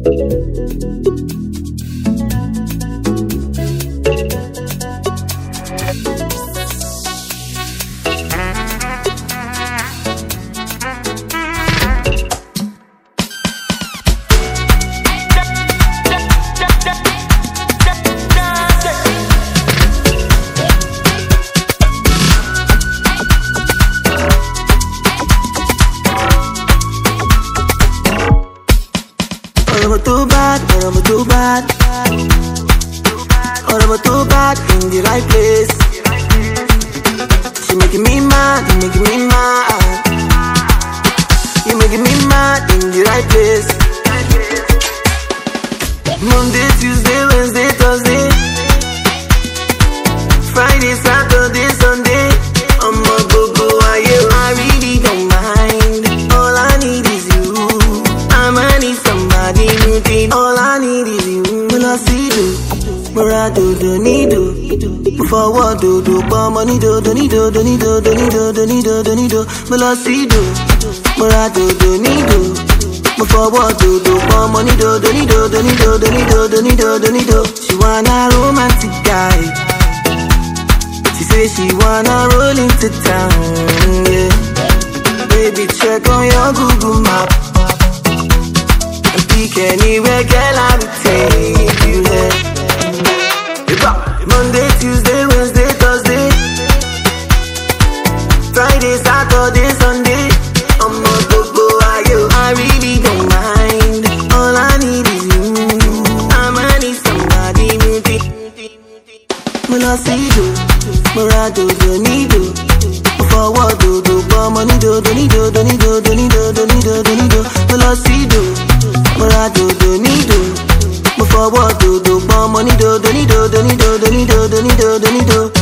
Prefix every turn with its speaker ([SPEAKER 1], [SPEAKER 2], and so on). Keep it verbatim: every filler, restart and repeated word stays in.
[SPEAKER 1] I'm too bad, but I'm too bad. Or I'm too bad in the right place. She making me mad, you making me mad. You making me mad in the right place. Monday, Tuesday, Wednesday, Thursday, Friday, Saturday, Sunday. I'm a go-go, I really don't mind. All I need is you. I'ma need somebody new thing. All I need is you. When I see you, but I do, do, need do. Before what do, do, but money do, do, need do, do, need do, do, need do, do, need do, do, need do. But I see you, but I do, do, need do. Before what do, do, but money do, do, need do, do, need do, do, need do, do, need do, do, need do. She wanna romantic guy. She say she wanna roll into town, yeah. Baby, check on your Google map and pick anywhere, girl, I will take you there. Monday, Tuesday, Wednesday, Thursday, Friday, Saturday, Sunday. I'm a go-go, I really don't mind. All I need is you. I'ma need somebody new. When I see you, but I do, do, need do. Before what do, do, but money do, do, need do, do, need do, do, need do, do, need do, do, need do. When I see you, but I do, do, need do. Before what do, do, but money do, do, need do, do, need do, do, need do, do, need do, do, need do.